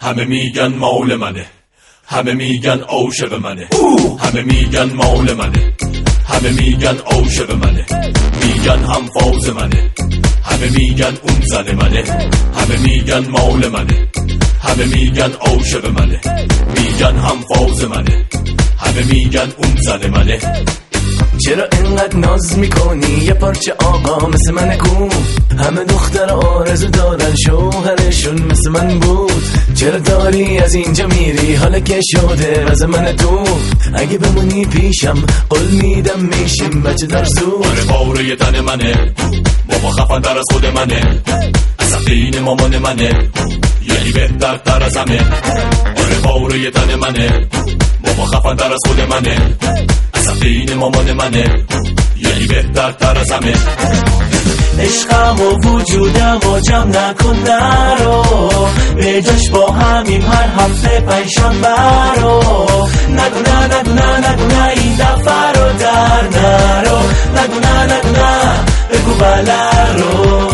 همه میگن مال منه، همه میگن عاشق منه، همه میگن مال منه، همه میگن عاشق منه، میگن هم فاز منه، همه میگن اون زن منه، همه میگن مال منه، همه میگن عاشق منه، میگن هم فاز منه، همه میگن اون زن منه. چرا اینقدر ناز میکنی یه پارچه آقا مثل من کو؟ همه دختر آرزو دارن شوهرشون مثل من بود. چرا داری از اینجا میری حالا که شده از من تو؟ اگه بمونی پیشم قول میدم میشیم بچه در سو. آره پاره تن منه، بابا خفن در از خود منه، اصلا دین مامان منه، یعنی بهتر تر از همه. آره پاره تن منه، بابا خفن در از خود منه، اصلا دین مامان منه، یعنی بهتر تر از همه. عشقم و وجودم و جمع نکن نرو، به جاش با همیم هر هفته پنجشنبه رو. نگو نه نگو نه نگو نه این دفعه رو در نرو، نگو نه نگو نه بگو بله رو.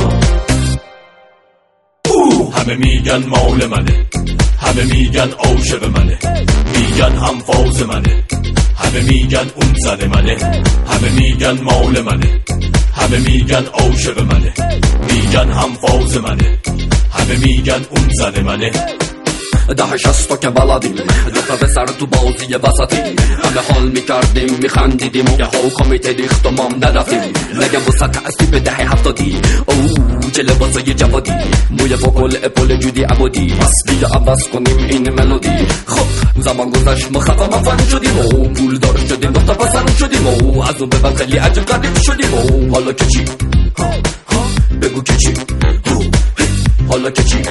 همه میگن مال منه، همه میگن عاشق منه، میگن هم فاز منه، همه میگن اون زن منه، همه میگن مال منه، همه میگن عاشق منه، میگن هم فاز منه، همه میگن اون زن منه. 10-60 تا که بلدیم، دوتا پسر تو بازی وسطی، همه حال میکردیم میخندیدیم، یه ها کمیته ریخت و مام ندفتیم. نگم با سطح اصلی به 10-70 اوه چه لباسای جوادی، موی فوکل اپول جودی عبودی، پس بیا عوض کنیم این ملودی. خب زمان گذشت ما خفا مفن شدیم و پول دار شدیم، دوتا پسر شدیم و از اون به بعد خیلی عجب غریب شدیم. و حالا که چی؟ بگو که چی؟ حالا که چی؟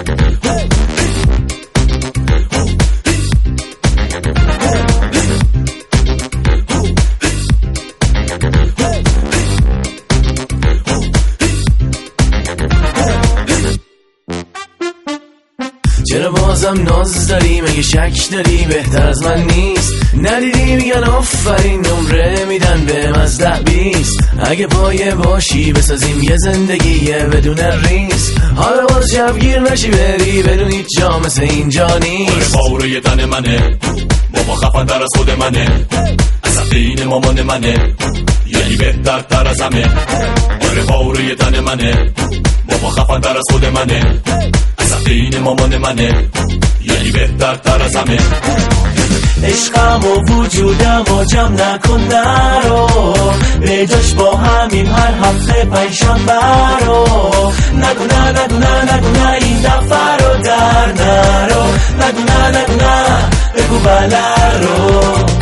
چرا بازم ناز داری؟ مگه شک داری بهتر از من نیست؟ ندیدی میگن آفرین نمره میدن بهم از 10-20. اگه پایه باشی بسازیم یه زندگی بدون ریسک. حالا باز شبگیر نشی بری بدون هیچ جا مثل اینجا نیست. آره پاره تن منه، بابا خفن در از خود منه، اصلا دین مامان منه، یعنی بهتر تر از همه. آره پاره تن منه، بابا خفن در از خود منه، اصلا دین مامان منه، یعنی بهتر تر از همه. عشقم و وجودم و جمع نکن نرو، به جاش با همیم هر هفته پنجشنبه رو. نگو نه نگو نه نگو نه این دفعه رو در نرو، نگو نه نگو نه بگو بله رو.